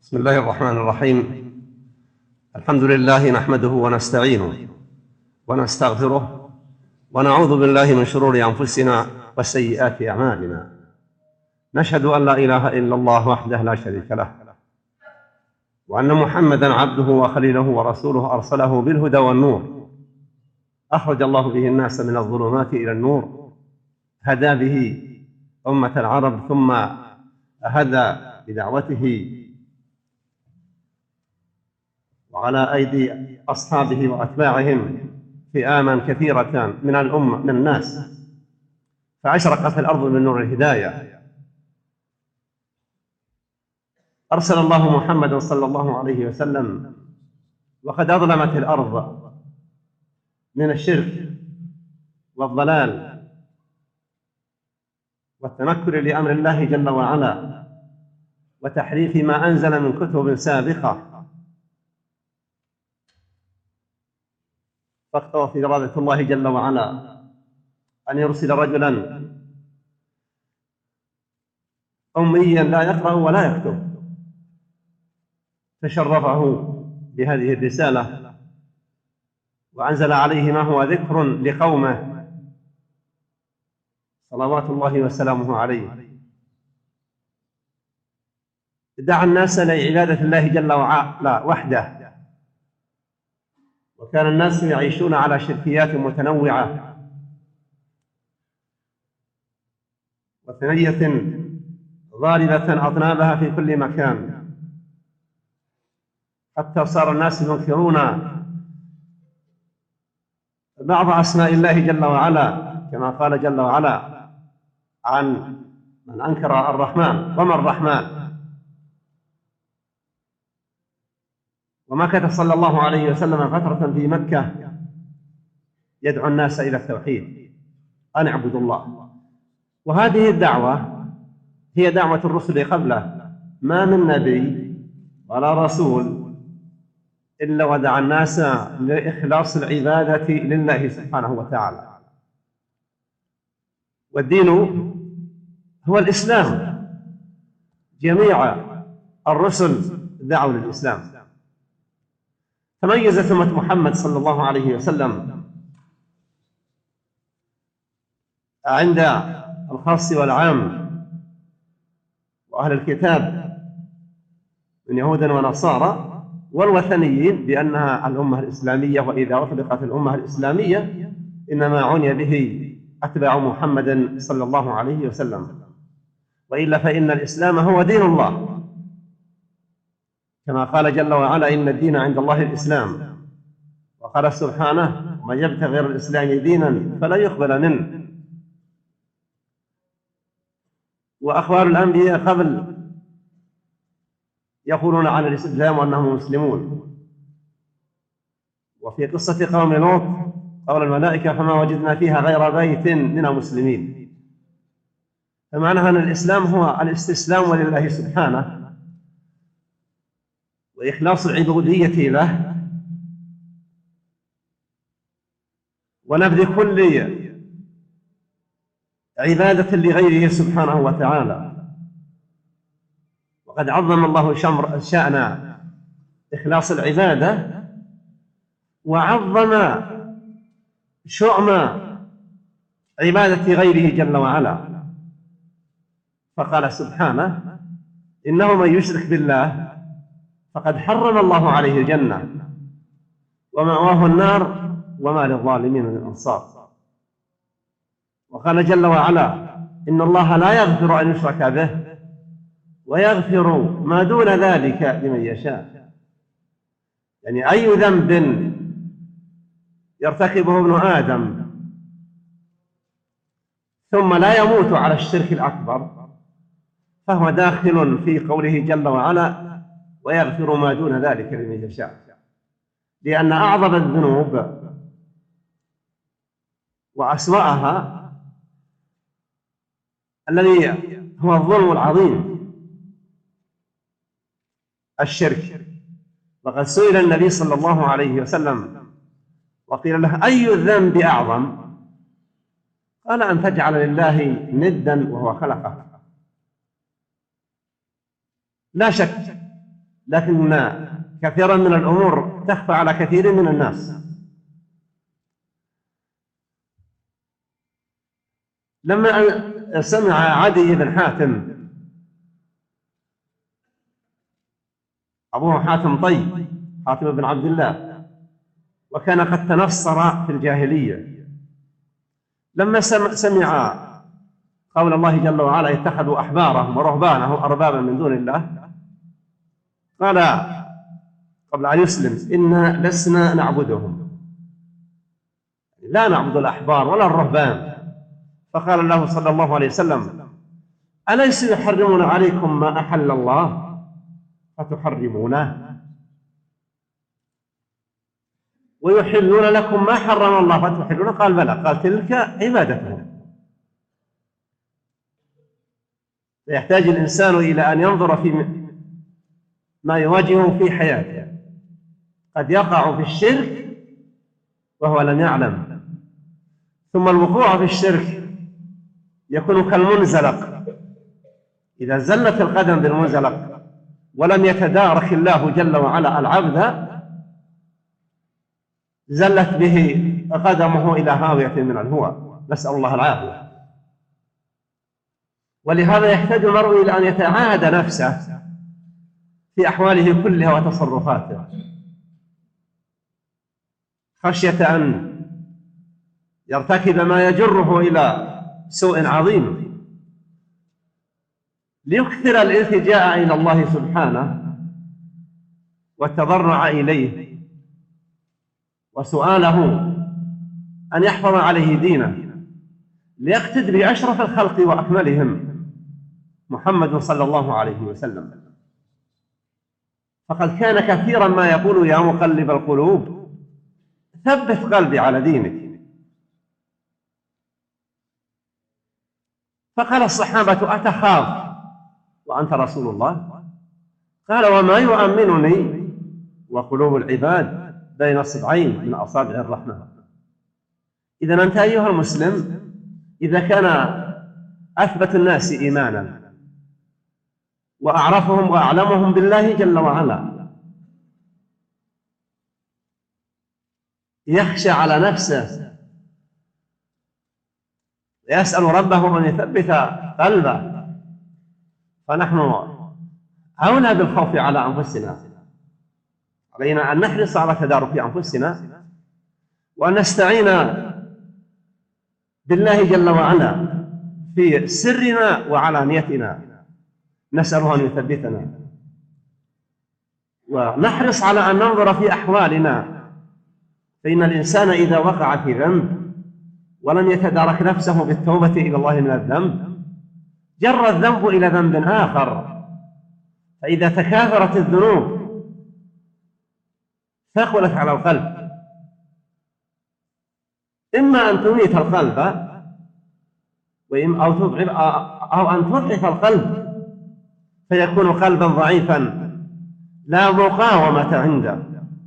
بسم الله الرحمن الرحيم. الحمد لله نحمده ونستعينه ونستغفره ونعوذ بالله من شرور أنفسنا وسيئات أعمالنا. نشهد أن لا إله إلا الله وحده لا شريك له، وأن محمدًا عبده وخليله ورسوله أرسله بالهدى والنور، أخرج الله به الناس من الظلمات إلى النور، هدى به أمة العرب ثم هدى بدعوته وعلى أيدي أصحابه وأتباعهم فئاما كثيرة من الأمة من الناس، فأشرقت الأرض من نور الهداية. أرسل الله محمدًا صلى الله عليه وسلم وقد أظلمت الأرض من الشرك والضلال والتنكر لأمر الله جل وعلا وتحريف ما أنزل من كتب سابقة، فاقتضت إرادة الله جل وعلا أن يرسل رجلاً أمياً لا يقرأ ولا يكتب، فشرفه بهذه الرسالة وأنزل عليه ما هو ذكر لقومه صلوات الله وسلامه عليه. دعا الناس لعبادة الله جل وعلا وحده، وكان الناس يعيشون على شركيات متنوعة وثنية ضاربة أطنابها في كل مكان، حتى صار الناس ينكرون بعض أسماء الله جل وعلا، كما قال جل وعلا عن من أنكر الرحمن: وما الرحمن. ومكث صلى الله عليه وسلم فترة في مكة يدعو الناس إلى التوحيد، أن اعبدوا الله. وهذه الدعوة هي دعوة الرسل قبله، ما من نبي ولا رسول إلا ودعا الناس لإخلاص العبادة لله سبحانه وتعالى. والدين هو الإسلام، جميع الرسل دعوا للإسلام. تميزت أمة محمد صلى الله عليه وسلم عند الخاص والعام وأهل الكتاب من يهود ونصارى والوثنيين بأنها الأمة الإسلامية، وإذا أطلقت الأمة الإسلامية إنما عني به أتباع محمد صلى الله عليه وسلم، وإلا فإن الإسلام هو دين الله، كما قال جل وعلا: إن الدين عند الله الإسلام. وقال سبحانه: ومن يبتغي غير الإسلام دينا فلا يقبل منه. وأخبار الأنبياء قبل يقولون عن الإسلام أنهم مسلمون. وفي قصة قوم لوط قول الملائكة: فما وجدنا فيها غير بيت من المسلمين. فمعناها أن الإسلام هو الاستسلام لله سبحانه وإخلاص العبودية له ونبذ كل عبادة لغيره سبحانه وتعالى. وقد عظم الله شأن إخلاص العبادة وعظم شؤم عبادة غيره جل وعلا، فقال سبحانه: إنه من يشرك بالله فقد حرم الله عليه الجنة ومأواه النار وما للظالمين من أنصار. وقال جل وعلا: إن الله لا يغفر أن يشرك به ويغفر ما دون ذلك لمن يشاء. يعني أي ذنب يرتكبه ابن آدم ثم لا يموت على الشرك الأكبر فهو داخل في قوله جل وعلا: ويغفر ما دون ذلك لمن يشاء، لأن أعظم الذنوب وأسوأها الذي هو الظلم العظيم الشرك. وقد سئل النبي صلى الله عليه وسلم وقيل له: أي الذنب أعظم؟ قال: أن تجعل لله ندا وهو خلقك. لا شك لكن كثيرا من الأمور تخفى على كثير من الناس. لما سمع عدي بن حاتم أبوه حاتم طي، حاتم بن عبد الله، وكان قد تنصر في الجاهلية، لما سمع قول الله جل وعلا اتخذوا أحبارهم ورهبانهم أربابا من دون الله، قال قبل أن يسلم إنا لسنا نعبدهم، لا نعبد الأحبار ولا الرهبان. فقال له صلى الله عليه وسلم أليس يحرمون عليكم ما أحل الله فتحرمونه ويحلون لكم ما حرم الله فتحلونه؟ قال بلى. قال تلك عبادتهم. يحتاج الإنسان إلى أن ينظر في ما يواجهه في حياته. قد يقع في الشرك وهو لم يعلم، ثم الوقوع في الشرك يكون كالمنزلق، إذا زلت القدم بالمنزلق ولم يتدارك الله جل وعلا العبد زلت به قدمه إلى هاوية من الهوى، نسأل الله العافية. ولهذا يحتاج المرء إلى أن يتعاهد نفسه في أحواله كلها وتصرفاته، خشية أن يرتكب ما يجره إلى سوء عظيم، ليكثر الالتجاء إلى الله سبحانه والتضرع إليه وسؤاله أن يحفظ عليه دينه، ليقتد بأشرف الخلق وأكملهم محمد صلى الله عليه وسلم. فقد كان كثيرا ما يقول يا مقلب القلوب ثبت قلبي على دينك. فقال الصحابة أتخاف وأنت رسول الله؟ قال وما يؤمنني وقلوب العباد بين أصبعين من أصابع الرحمن. إذن أنت أيها المسلم إذا كان أثبت الناس إيمانا وأعرفهم وأعلمهم بالله جل وعلا يخشى على نفسه يسأل ربه أن يثبت قلبه، فنحن أولى بالخوف على أنفسنا. علينا أن نحرص على تدارك أنفسنا وأن نستعين بالله جل وعلا في سرنا وعلانيتنا، نسأله أن يثبتنا، ونحرص على أن ننظر في أحوالنا، فإن الإنسان إذا وقع في ذنب ولم يتدارك نفسه بالتوبة إلى الله من الذنب جر الذنب إلى ذنب آخر، فإذا تكاثرت الذنوب ثقلت على القلب، إما أن تميت القلب أو أن تضعف القلب فيكون قلبا ضعيفا لا مقاومة عنده،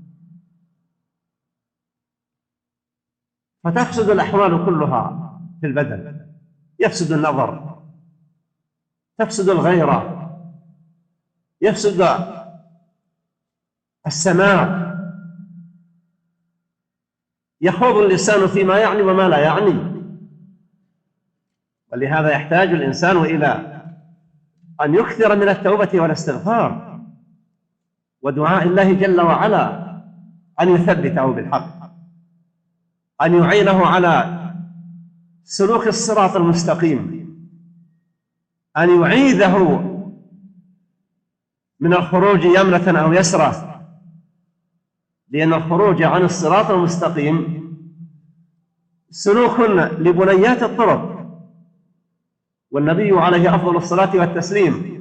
فتفسد الأحوال كلها في البدن، يفسد النظر، تفسد الغيرة، يفسد السماع، يخوض اللسان فيما يعني وما لا يعني. ولهذا يحتاج الإنسان إلى أن يكثر من التوبة والاستغفار ودعاء الله جل وعلا أن يثبته بالحق، أن يعينه على سلوك الصراط المستقيم، أن يعيذه من الخروج يمنة أو يسرى، لأن الخروج عن الصراط المستقيم سلوك لبنيات الطرق، والنبي عليه أفضل الصلاة والتسليم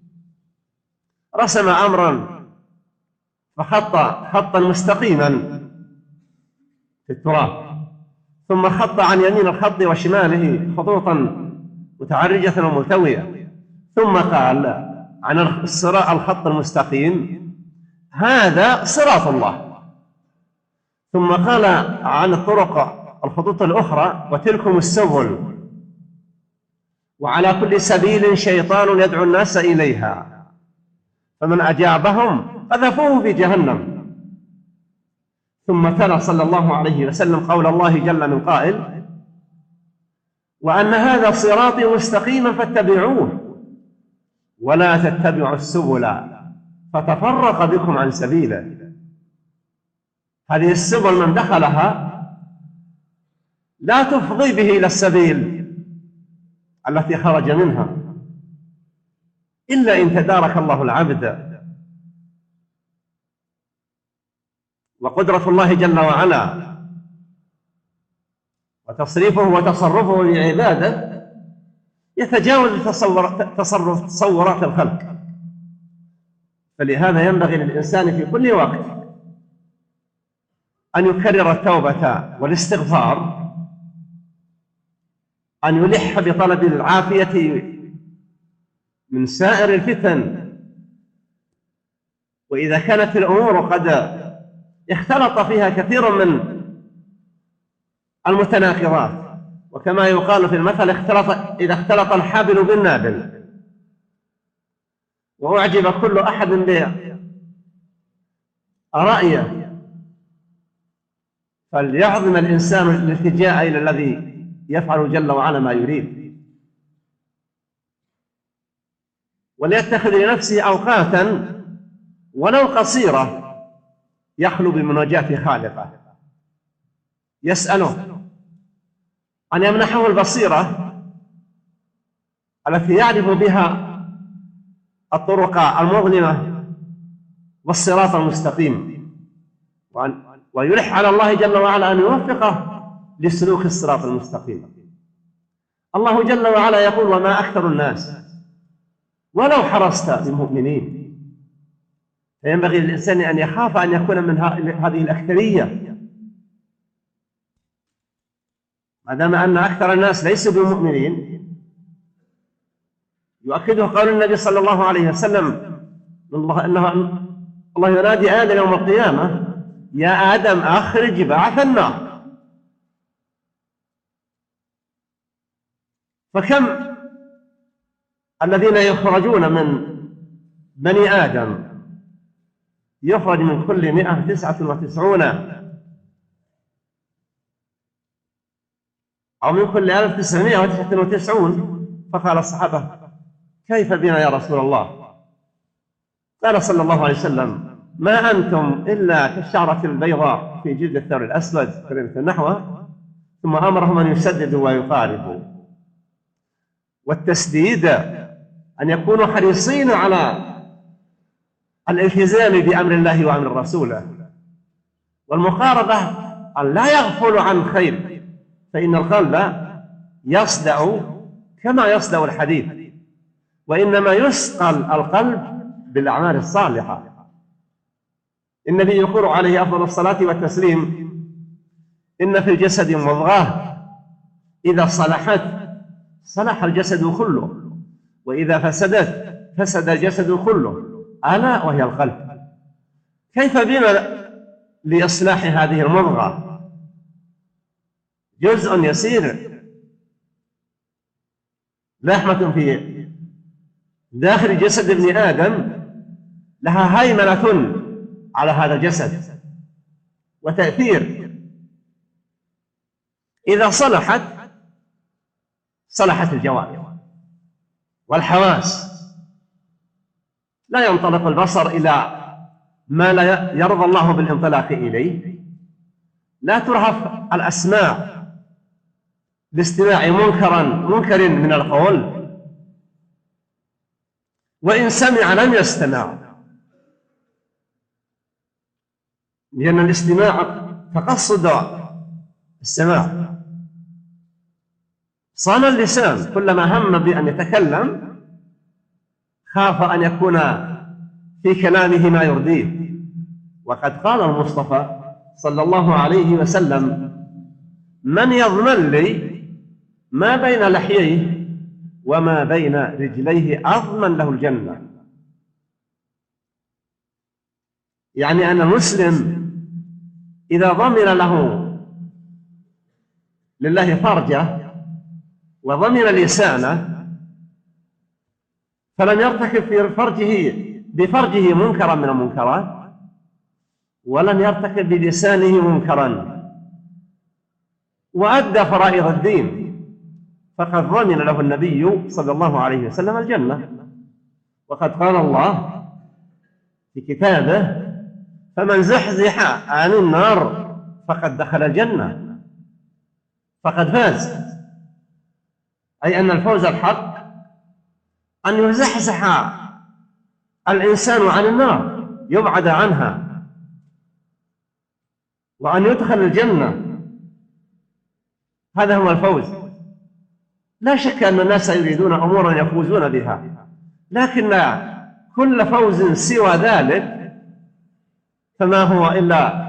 رسم أمرا فخط خطا مستقيما في التراب، ثم خط عن يمين الخط وشماله خطوطا متعرجة وملتوية، ثم قال عن الخط المستقيم هذا صراط الله، ثم قال عن الخطوط الأخرى وتلكم السبل وعلى كل سبيل شيطان يدعو الناس إليها فمن أجابهم قذفوه في جهنم. ثم تلا صلى الله عليه وسلم قول الله جل من قائل: وأن هذا صراطي مستقيما فاتبعوه ولا تتبعوا السبل فتفرق بكم عن سبيله. هذه السبل من دخلها لا تفضي به إلى السبيل التي خرج منها إلا إن تدارك الله العبد. وقدرة الله جل وعلا وتصريفه وتصرفه لعباده يتجاوز تصورات الخلق. فلهذا ينبغي للإنسان في كل وقت أن يكرر التوبة والاستغفار، أن يلح بطلب العافية من سائر الفتن. وإذا كانت الأمور قد اختلط فيها كثير من المتناقضات، وكما يقال في المثل: إذا اختلط الحابل بالنابل وأعجب كل أحد برأيه، فليعظم الإنسان الالتجاء إلى الذي يفعل جل وعلا ما يريد، وليتخذ لنفسه أوقاتا ولو قصيرة يخلو بمناجاة خالقه، يسأله أن يمنحه البصيرة التي يعرف بها الطرق المظلمة والصراط المستقيم، ويلح على الله جل وعلا أن يوفقه لسلوك الصراط المستقيم. الله جل وعلا يقول: وما أكثر الناس ولو حرصت بمؤمنين. فينبغي للإنسان أن يخاف أن يكون من هذه الأكثرية، ما دام أن أكثر الناس ليسوا بمؤمنين. يؤكده قول النبي صلى الله عليه وسلم الله ينادي آدم يوم القيامة: يا آدم أخرج بعث النار. فكم الذين يخرجون من بني آدم؟ يخرج من كل 199 أو من كل 1999. فقال الصحابة: كيف بنا يا رسول الله؟ قال صلى الله عليه وسلم: ما أنتم إلا كالشعرة البيضاء في جلد الثور الأسود كلمة نحوه. ثم أمرهم أن يسددوا ويقاربوا. والتسديد أن يكونوا حريصين على الالتزام بأمر الله وأمر رسوله، والمقاربة أن لا يغفلوا عن خير، فإن القلب يصدأ كما يصدأ الحديد، وإنما يسقى القلب بالأعمال الصالحة. النبي يقول عليه أفضل الصلاة والتسليم: إن في الجسد مضغة إذا صلحت صلح الجسد كله، وإذا فسدت فسد الجسد كله، ألا وهي القلب. كيف بنا لإصلاح هذه المضغة؟ جزء يسير، لحمة في داخل جسد ابن آدم لها هيمنة على هذا الجسد وتأثير. إذا صلحت الجوارح والحواس. لا ينطلق البصر إلى ما لا يرضى الله بالانطلاق إليه، لا ترهف الأسماع لاستماع منكر من القول، وإن سمع لم يستمع، لأن الاستماع تقصد السماع. صان اللسان، كلما هم بأن يتكلم خاف أن يكون في كلامه ما يرضيه. وقد قال المصطفى صلى الله عليه وسلم: من يضمن لي ما بين لحييه وما بين رجليه أضمن له الجنة. يعني أن المسلم إذا ضمن لله فرجه وضمن لسانه، فلم يرتكب في فرجه بفرجه منكرا من المنكرات ولم يرتكب بلسانه منكرا وأدى فرائض الدين، فقد ضمن له النبي صلى الله عليه وسلم الجنة. وقد قال الله في كتابه: فمن زحزح عن النار فقد دخل الجنة، فقد فاز. أي أن الفوز الحق أن يزحزح الإنسان عن النار، يبعد عنها، وأن يدخل الجنة. هذا هو الفوز. لا شك أن الناس يريدون أمورا يفوزون بها، لكن كل فوز سوى ذلك فما هو إلا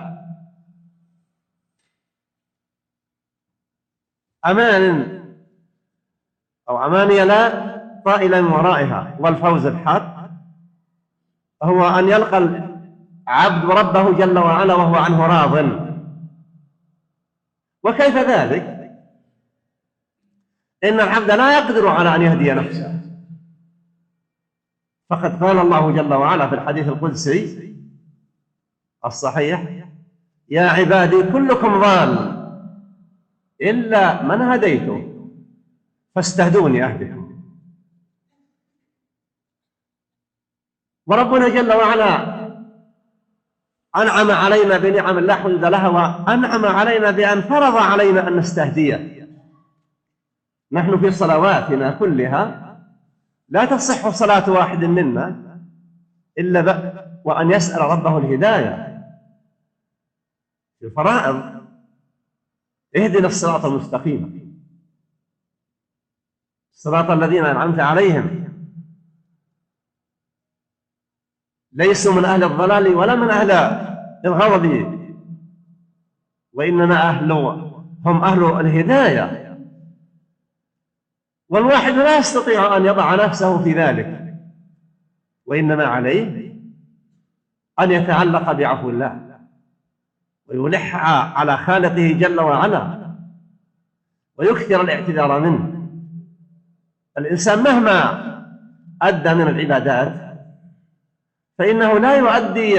أمان أو أماني لا طائل من ورائها. والفوز الحق هو أن يلقى العبد ربه جل وعلا وهو عنه راض. وكيف ذلك؟ إن العبد لا يقدر على أن يهدي نفسه، فقد قال الله جل وعلا في الحديث القدسي الصحيح: يا عبادي كلكم ضال إلا من هديته فاستهدوني أهدكم. وربنا جل وعلا أنعم علينا بنعم لا حدود لها، وأنعم علينا بأن فرض علينا أن نستهديه. نحن في صلواتنا كلها لا تصح صلاة واحد منا إلا وأن يسأل ربه الهداية. في الفرائض: اهدنا الصراط المستقيم صراط الذين أنعمت عليهم ليسوا من أهل الضلال ولا من أهل الغضب وإنما هم أهل الهداية. والواحد لا يستطيع أن يضع نفسه في ذلك، وإنما عليه أن يتعلق بعفو الله ويلح على خالقه جل وعلا ويكثر الاعتذار منه. الإنسان مهما أدى من العبادات فإنه لا يؤدي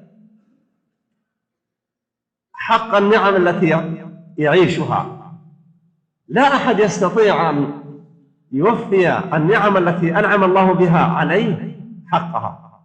حق النعم التي يعيشها. لا أحد يستطيع أن يوفي النعم التي أنعم الله بها عليه حقها.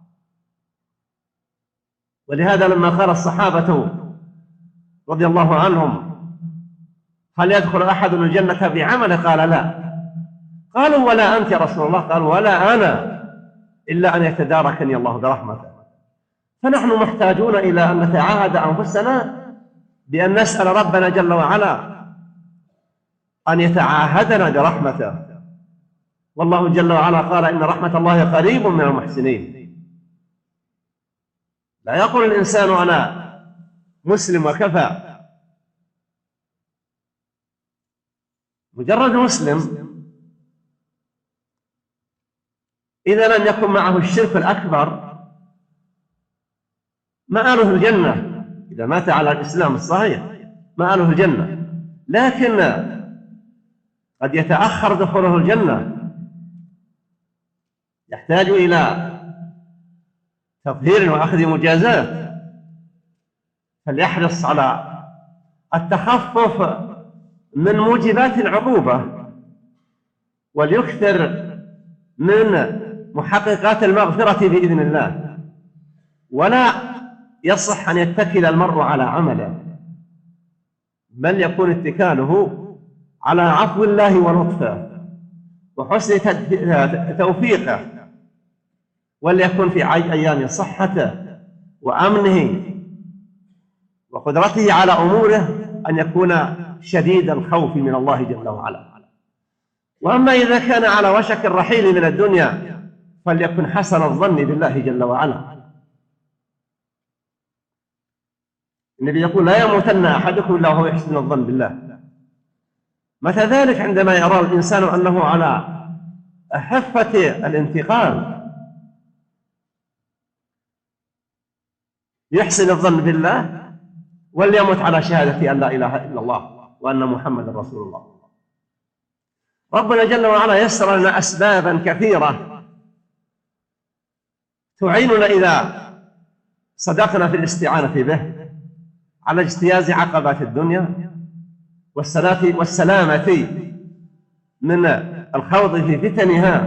ولهذا لما قال الصحابة رضي الله عنهم: هل يدخل أحد الجنة بعمله؟ قال: لا. قالوا: ولا أنت يا رسول الله؟ قال: ولا أنا، إلا أن يتداركني الله برحمته. فنحن محتاجون إلى أن نتعاهد أنفسنا بأن نسأل ربنا جل وعلا أن يتعاهدنا برحمته. والله جل وعلا قال: إن رحمة الله قريب من المحسنين. لا يقول الإنسان أنا مسلم وكفى. مجرد مسلم إذا لم يكن معه الشرك الأكبر مآله الجنة. إذا مات على الإسلام الصحيح مآله الجنة، لكن قد يتأخر دخوله الجنة، يحتاج إلى تطهير وأخذ مجازات. فليحرص على التخفف من موجبات العقوبة وليكثر من محققات المغفرة بإذن الله. ولا يصح أن يتكل المرء على عمله، بل يكون اتكاله على عفو الله ولطفه وحسن توفيقه، وليكن في أيام صحته وأمنه وقدرته على أموره أن يكون شديد الخوف من الله جل وعلا. وأما إذا كان على وشك الرحيل من الدنيا فليكن حسن الظن بالله جل وعلا. النبي يقول: لا يموتن أحدكم إلا وهو يحسن الظن بالله. متى ذلك؟ عندما يرى الإنسان أنه على حفة الانتقال، يحسن الظن بالله وليمت على شهادة أن لا إله إلا الله وأن محمد رسول الله. ربنا جل وعلا يسر لنا أسبابا كثيرة تعيننا إذا صدقنا في الاستعانة به على اجتياز عقبات الدنيا والسلامة من الخوض في فتنها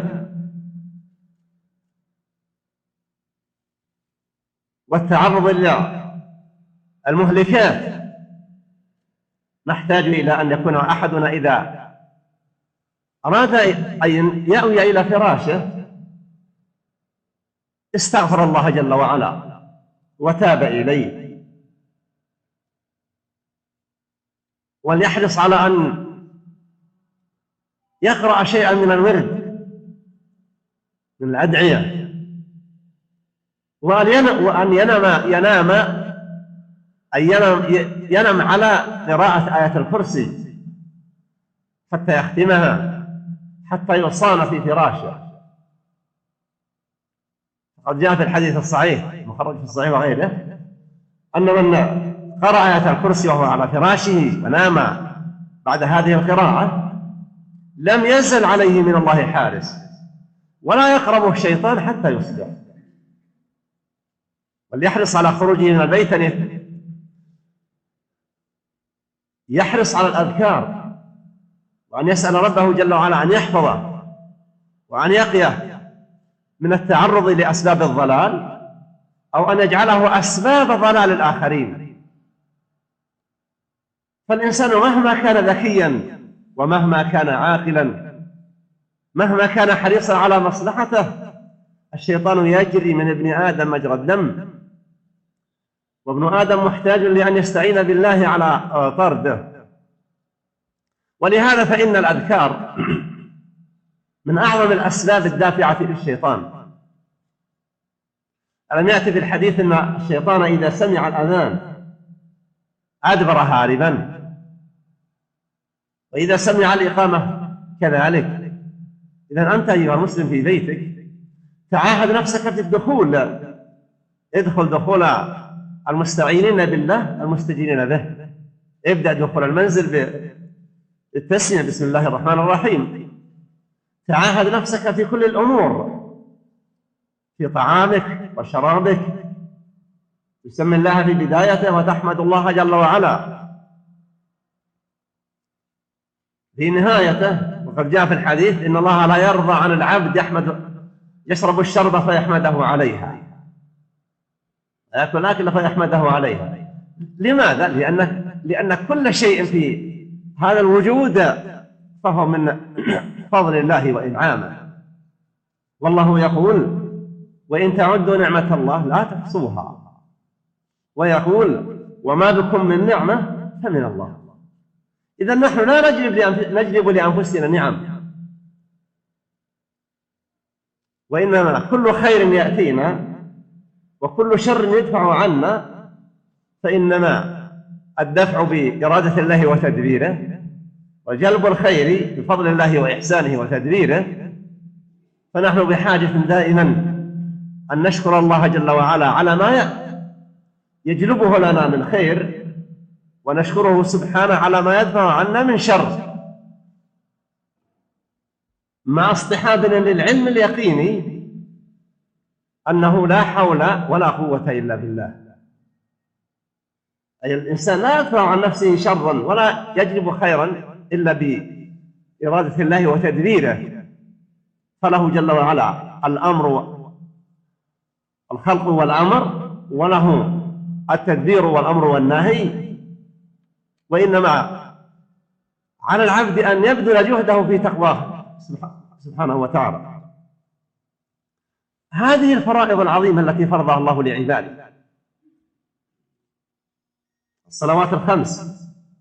والتعرض للمهلكات. نحتاج إلى أن يكون أحدنا إذا أراد أن يأوي إلى فراشه استغفر الله جل وعلا وتاب إليه، وليحرص على أن يقرأ شيئا من الورد من الأدعية، وأن ينام على قراءة آية الكرسي حتى يختمها حتى يصان في فراشه. قد جاء في الحديث الصحيح مخرج في الصحيح وغيره أن من قرأ آية الكرسي وهو على فراشه ونام بعد هذه القراءة لم يزل عليه من الله حارس ولا يقربه الشيطان حتى يصبح. وليحرص على خروجه من البيت أن يحرص على الأذكار، وأن يسأل ربه جل وعلا أن يحفظه وأن يقيه من التعرض لأسباب الضلال أو أن يجعله أسباب ضلال الآخرين. فالإنسان مهما كان ذكيا ومهما كان عاقلا مهما كان حريصا على مصلحته الشيطان يجري من ابن آدم مجرى الدم، وابن آدم محتاج لأن يستعين بالله على طرده. ولهذا فإن الأذكار من أعظم الأسباب الدافعة للشيطان. ألم يأتي في الحديث أن الشيطان إذا سمع الأذان أدبر هاربا، وإذا سمع الإقامة كذلك. إذن أنت أيها المسلم في بيتك تعاهد نفسك في الدخول، ادخل دخول المستعينين بالله المستجيرين به. ابدأ دخول المنزل بالتسمية بسم الله الرحمن الرحيم. تعاهد نفسك في كل الأمور، في طعامك وشرابك تسمي الله في بدايته وتحمد الله جل وعلا في نهايته. وقد جاء في الحديث إن الله لا يرضى عن العبد يشرب الشربة فيحمده عليها، يأكل الأكل فيحمده عليها. لماذا؟ لأن كل شيء في هذا الوجود فهو من فضل الله وإنعامه. والله يقول وإن تعدوا نعمة الله لا تحصوها، ويقول وما بكم من نعمة فمن الله. إذا نحن لا نجلب لأنفسنا نعم، وإنما كل خير يأتينا وكل شر يدفع عنا فإنما الدفع بإرادة الله وتدبيره، وجلب الخير بفضل الله وإحسانه وتدبيره. فنحن بحاجة دائما أن نشكر الله جل وعلا على ما يجلبه لنا من خير، ونشكره سبحانه على ما يدفع عنا من شر، مع اصطحابنا للعلم اليقيني أنه لا حول ولا قوة إلا بالله. أي الإنسان لا يدفع عن نفسه شرا ولا يجلب خيرا إلا بإرادة الله وتدبيره. فله جل وعلا الأمر الخلق والأمر، وله التدبير والأمر والنهي. وإنما على العبد أن يبذل جهده في تقواه سبحانه وتعالى. هذه الفرائض العظيمة التي فرضها الله لعباده، الصلوات الخمس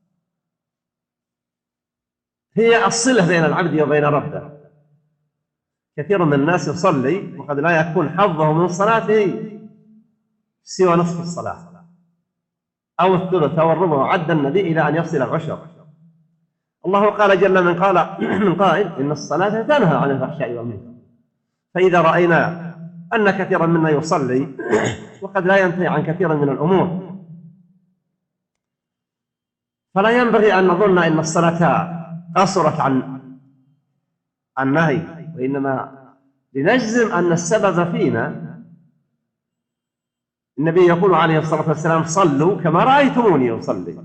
هي الصلة بين العبد وبين ربه. كثير من الناس يصلي وقد لا يكون حظه من صلاته سوى نصف الصلاة أو الثلث أو الربع، عد النبي إلى أن يصل العشر. الله قال جل من قائل إن الصلاة تنهى عن الفحشاء والمنكر. فإذا رأينا أن كثيرا منا يصلي وقد لا ينتهي عن كثير من الأمور، فلا ينبغي أن نظن أن الصلاة قصرت عن النهي، وإنما لنجزم أن السبب فينا النبي يقول عليه الصلاة والسلام: صلوا كما رأيتموني أصلي.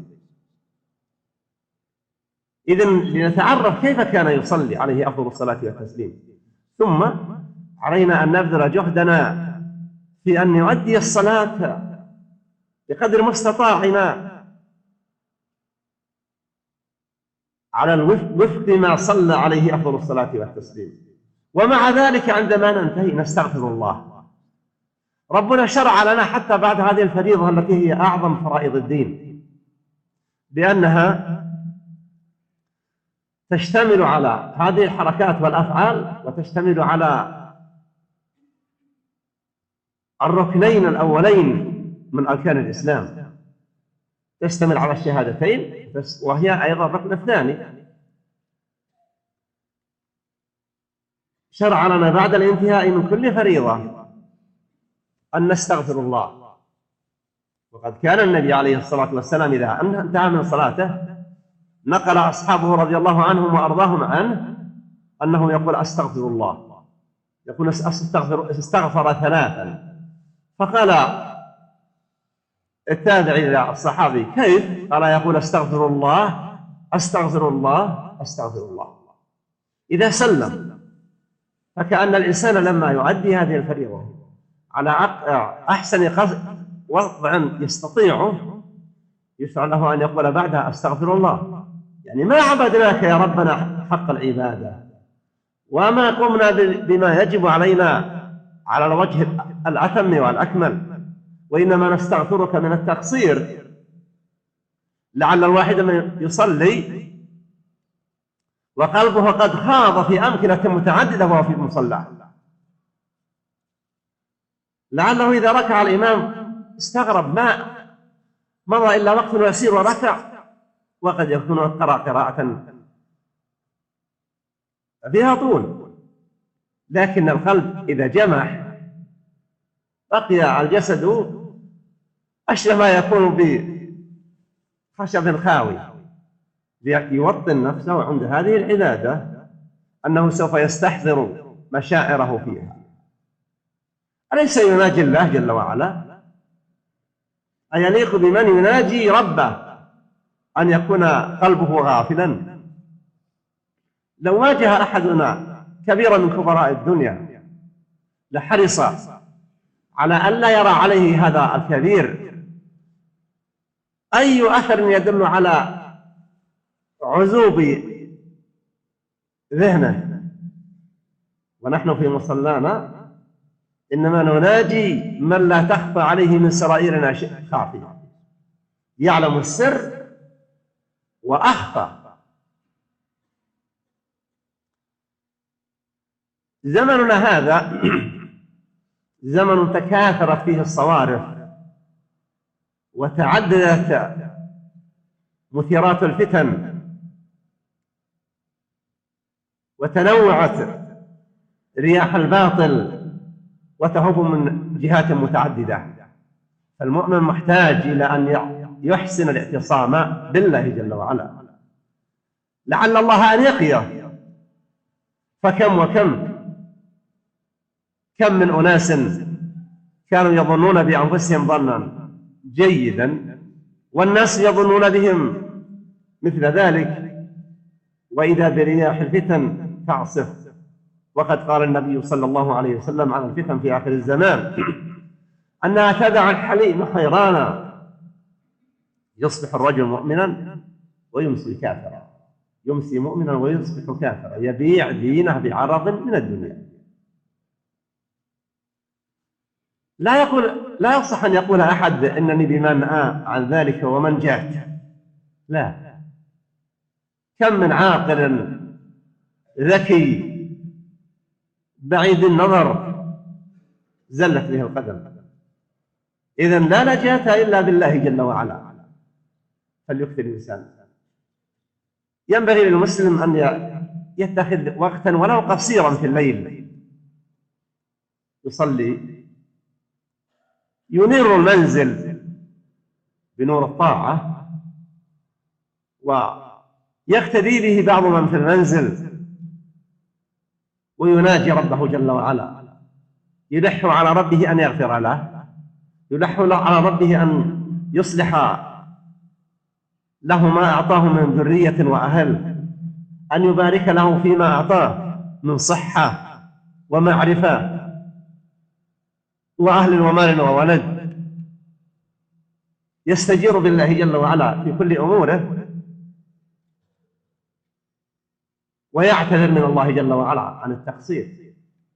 إذن لنتعرف كيف كان يصلي عليه أفضل الصلاة والتسليم، ثم علينا أن نبذل جهدنا في أن نؤدي الصلاة بقدر ما استطاعنا على وفق ما صلى عليه أفضل الصلاة والتسليم. ومع ذلك عندما ننتهي نستغفر الله. ربنا شرع لنا حتى بعد هذه الفريضة التي هي أعظم فرائض الدين، لأنها تشتمل على هذه الحركات والأفعال، وتشتمل على الركنين الأولين من أركان الإسلام، تشتمل على الشهادتين، وهي أيضا الركن الثاني. شرع لنا بعد الانتهاء من كل فريضة أن نستغفر الله. وقد كان النبي عليه الصلاة والسلام إذا انتهى من صلاته نقل أصحابه رضي الله عنهم وأرضاهم عنه أنه يقول: أستغفر الله، يقول استغفر 3. فقال التابع إلى الصحابي: كيف؟ قال: يقول: أستغفر الله أستغفر الله أستغفر الله. إذا سلم، فكأن الإنسان لما يؤدي هذه الفريضة على أحسن وضع يستطيعه، يشرع له أن يقول بعدها: أستغفر الله، يعني ما عبدناك يا ربنا حق العبادة، وما قمنا بما يجب علينا على الوجه الأتم والأكمل، وإنما نستغفرك من التقصير. لعل الواحد من يصلي وقلبه قد خاض في أمكنة متعددة وهو في مصلاه، لعله إذا ركع الإمام استغرب، ما مضى إلا وقت يسير وركع، وقد يكون قرأ قراءة فيها طول، لكن القلب إذا جمح بقي الجسد أشبه ما يكون بخشب خاوي، ليوطن نفسه عند هذه العبادة أنه سوف يستحضر مشاعره فيها. أليس يناجي الله جل وعلا؟ أيليق بمن يناجي ربه أن يكون قلبه غافلا؟ لو واجه أحدنا كبيرا من كبراء الدنيا لحرص على أن لا يرى عليه هذا الكبير أي أثر يدل على عزوب ذهنه. ونحن في مصلانا إنما نناجي من لا تخفى عليه من سرائرنا خافية، يعلم السر وأخفى. زمننا هذا زمن تكاثرت فيه الصوارف وتعددت مثيرات الفتن وتنوعت رياح الباطل وتهب من جهات متعددة، فالمؤمن محتاج إلى أن يحسن الاعتصام بالله جل وعلا لعل الله أن يقيه. فكم وكم من أناس كانوا يظنون بأنفسهم ظنا جيدا والناس يظنون بهم مثل ذلك، وإذا برياح الفتن تعصف. وقد قال النبي صلى الله عليه وسلم عن الفتن في آخر الزمان أنها تدع الحليم حيرانا، يصبح الرجل مؤمنا ويمسي كافرا، يمسي مؤمنا ويصبح كافرا، يبيع دينه بعرض من الدنيا. لا يصح أن يقول أحد إنني بمنأى عن ذلك ومن جات، لا. كم من عاقل ذكي بعيد النظر زلت به القدم. إذن لا نجاة إلا بالله جل وعلا، فليكثر الإنسان. ينبغي للمسلم أن يتخذ وقتا ولو قصيرا في الليل يصلي، ينير المنزل بنور الطاعة ويقتدي به بعض من في المنزل ويناجي ربه جل وعلا، يلح على ربه أن يغفر له، يلح على ربه أن يصلح له ما أعطاه من ذرية وأهل، أن يبارك له فيما أعطاه من صحة ومعرفة وأهل ومال وولد، يستجير بالله جل وعلا في كل أموره، ويعتذر من الله جل وعلا عن التقصير.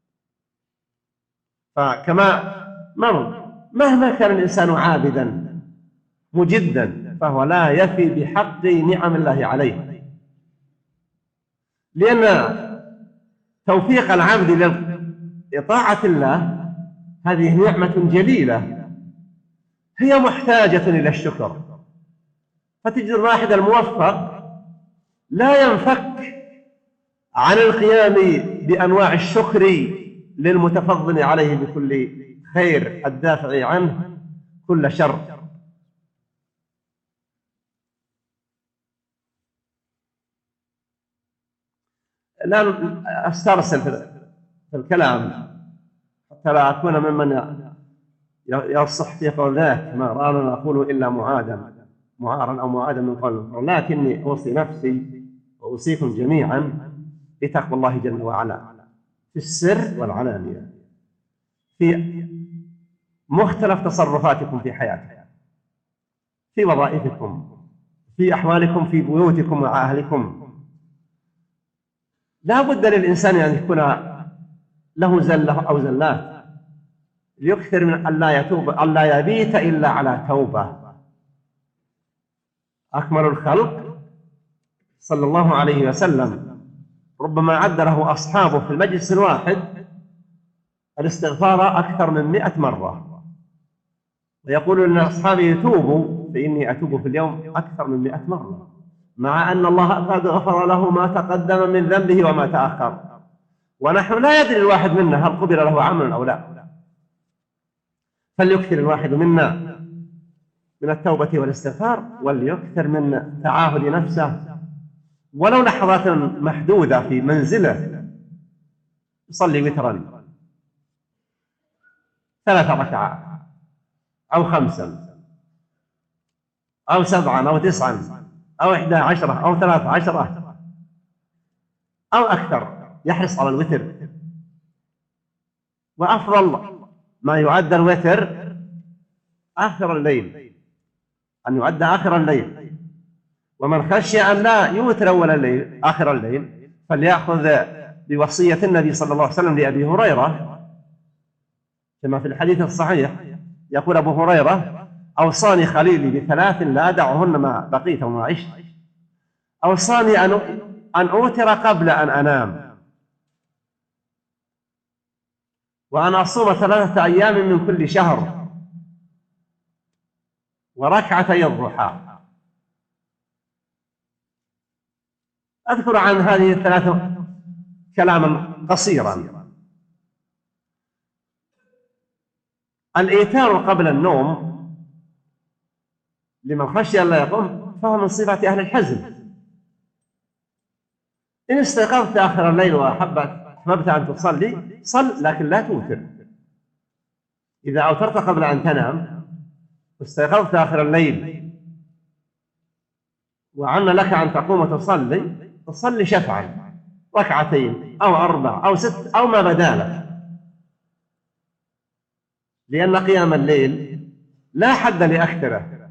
فكما مر مهما كان الإنسان عابدا مجدا فهو لا يفي بحق نعم الله عليه، لأن توفيق العبد لطاعة الله هذه نعمة جليلة هي محتاجة إلى الشكر. فتجد الواحد الموفق لا ينفك عن القيام بأنواع الشكر للمتفضل عليه بكل خير الدافع عنه كل شر. لا أسترسل في الكلام حتى لا أكون ممن يصح في قول ذاك ما رأنا نقول إلا معارا أو معادا من قول، لكني أوصي نفسي وأوصيكم جميعا بتقوى الله جل وعلا في السر والعلانية، في مختلف تصرفاتكم في حياتكم، في وظائفكم، في أحوالكم، في بيوتكم مع أهلكم. لا بد للإنسان أن يكون له زلة أو زلات، ليكثر من ألا يبيت إلا على توبة. أكمل الخلق صلى الله عليه وسلم ربما عد له أصحابه في المجلس الواحد الاستغفار أكثر من 100 مرة، ويقول لأن أصحابي توبوا فإني أتوب في اليوم أكثر من 100 مرة، مع أن الله قد غفر له ما تقدم من ذنبه وما تأخر. ونحن لا يدري الواحد منا هل قبل له عمل أو لا. فليكثر الواحد منا من التوبة والاستغفار، وليكثر من تعاهد نفسه ولو لحظات محدودة في منزله، يصلي وترا 3 ركعات أو 5 أو 7 أو 9 أو 11 أو 13 أو أكثر، يحرص على الوتر. وأفضل ما يعد الوتر آخر الليل، أن يعد آخر الليل. ومن خشي أن لا يوتر أول الليل آخر الليل فليأخذ بوصية النبي صلى الله عليه وسلم لأبي هريرة كما في الحديث الصحيح. يقول أبو هريرة: أوصاني خليلي ب3 لا أدعهن ما بقيت وما عشت. أوصاني أن أوتر قبل أن أنام، وأن أصوم 3 أيام من كل شهر، وركعتي الضحى. أذكر عن هذه ال3 كلاما قصيرا. الإيتار قبل النوم لمن خشي أن لا يقوم فهو من صفة أهل الحزم. إن استيقظت آخر الليل وأحببت أن تصلي صل، لكن لا توتر. إذا أوترت قبل أن تنام واستيقظت آخر الليل وعن لك أن تقوم تصلي شفعا 2 أو 4 أو 6 أو ما بدا لك، لأن قيام الليل لا حد لأكثره.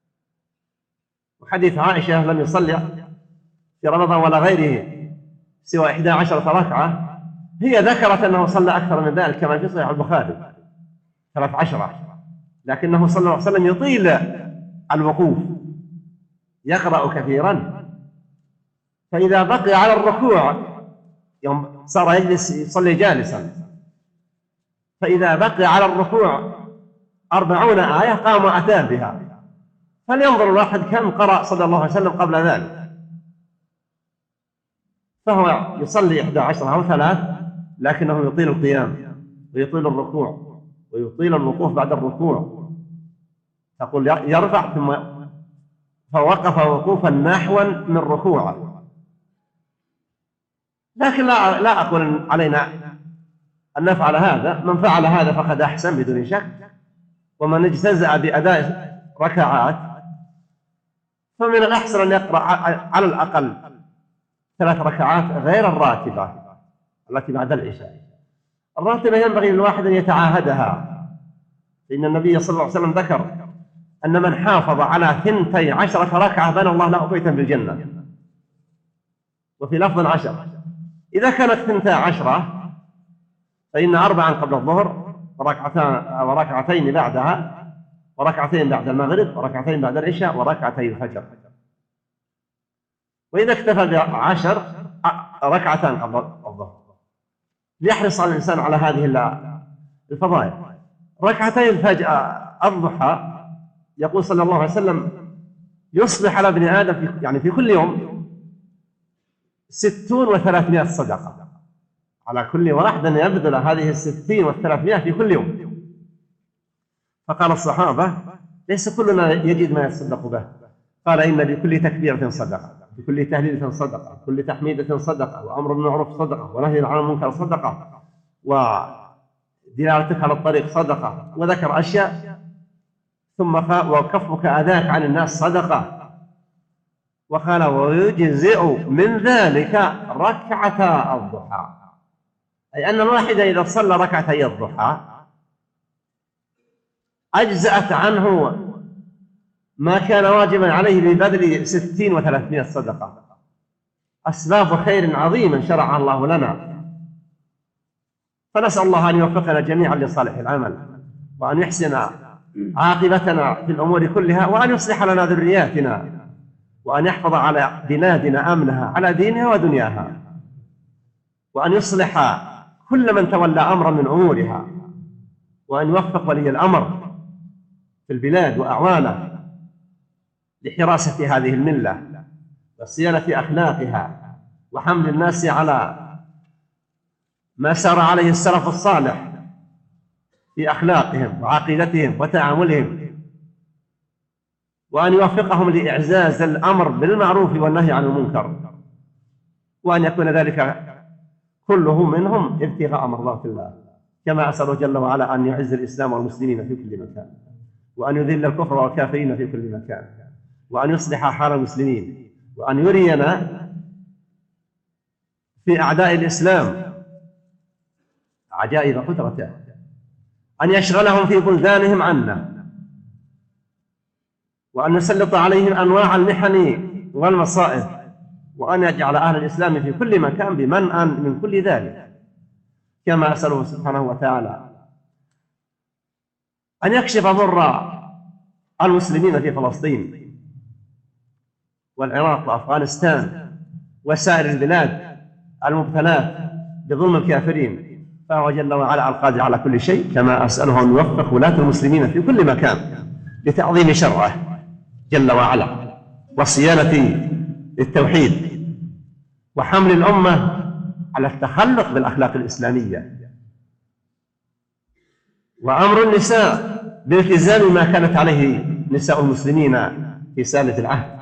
وحديث عائشة: لم يصلي في رمضان ولا غيره سوى 11 ركعة، هي ذكرت أنه صلى أكثر من ذلك كما في صحيح البخاري 13، لكنه صلى الله عليه وسلم يطيل الوقوف، يقرأ كثيرا. فإذا بقي على الركوع يوم صار يجلس يصلي جالسا، فإذا بقي على الركوع 40 آية قام أتى بها، فلينظر الواحد كم قرأ صلى الله عليه وسلم قبل ذلك. فهو يصلي 11 أو 3 لكنه يطيل القيام ويطيل الركوع ويطيل الوقوف بعد الركوع. تقول يرفع ثم فوقف وقوفا نحوا من ركوعه. لكن لا أقول علينا أن نفعل هذا، من فعل هذا فقد أحسن بدون شك، ومن اجتزأ بأداء ركعات فمن الأحسن أن يقرأ على الأقل 3 ركعات غير الراتبة التي بعد العشاء. الراتبة ينبغي للواحد أن يتعاهدها، لأن النبي صلى الله عليه وسلم ذكر أن من حافظ على 12 ركعة بنى الله له بيتا بالجنة، وفي لفظ 10. إذا كانت 12 فإن 4 قبل الظهر وركعتين بعدها، وركعتين بعد المغرب، وركعتين بعد العشاء، وركعتي الفجر. وإذا اكتفى ب10 ركعتان قبل الظهر. ليحرص الإنسان على هذه الفضائل. ركعتي الضحى يقول صلى الله عليه وسلم يصبح على ابن آدم في كل يوم 60 و300 صدقة، على كل واحد أن يبذل هذه 60 و300 في كل يوم. فقال الصحابة ليس كلنا يجد ما يتصدق به، قال إن بكل تكبيرة صدقة، بكل تهليلة صدقة، بكل تحميدة صدقة، وأمر بالمعروف صدقة، ونهي عن المنكر صدقة، ودلالتك على الطريق صدقة، وذكر أشياء. ثم قال وكفك أذاك عن الناس صدقة، وقال ويجزئ من ذلك ركعتا الضحى، أي أن الواحد إذا صلى ركعتي الضحى أجزأت عنه ما كان واجبا عليه ببذل 60 و300 صدقة. أسباب خير عظيم شرعها الله لنا، فنسأل الله أن يوفقنا جميعا لصالح العمل، وأن يحسن عاقبتنا في الأمور كلها، وأن يصلح لنا ذرياتنا، وأن يحفظ على بلادنا أمنها على دينها ودنياها، وأن يصلح كل من تولى أمرا من أمورها، وأن يوفق ولي الأمر في البلاد وأعوانه لحراسة هذه الملة وصيانة أخلاقها، وحمل الناس على ما سار عليه السلف الصالح في أخلاقهم وعقيدتهم وتعاملهم، وأن يوفقهم لإعزاز الأمر بالمعروف والنهي عن المنكر، وأن يكون ذلك كله منهم ابتغاء مرضات الله، كما أسأله جل وعلا أن يعز الإسلام والمسلمين في كل مكان، وأن يذل الكفر والكافرين في كل مكان، وأن يصلح حال المسلمين، وأن يرينا في أعداء الإسلام عجائب قدرته، أن يشغلهم في بلدانهم عنا، وأن يسلط عليهم أنواع المحن والمصائب، وأن يجعل أهل الإسلام في كل مكان بمنأى من كل ذلك، كما أسأله سبحانه وتعالى أن يكشف ضر المسلمين في فلسطين والعراق وأفغانستان وسائر البلاد المبتلاة بظلم الكافرين، فهو جل وعلا القادر على كل شيء. كما أسأله أن يوفق ولاة المسلمين في كل مكان لتعظيم شرعه جل وعلا، وصيانة التوحيد، وحمل الأمة على التخلق بالأخلاق الإسلامية، وأمر النساء بالتزام ما كانت عليه نساء المسلمين في سالف العهد،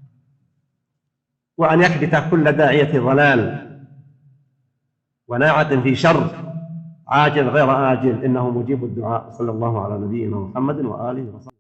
وأن يكبت كل داعية ضلال وناعة في شر عاجل غير آجل، إنه مجيب الدعاء. صلى الله على نبينا محمد وآله وصحبه.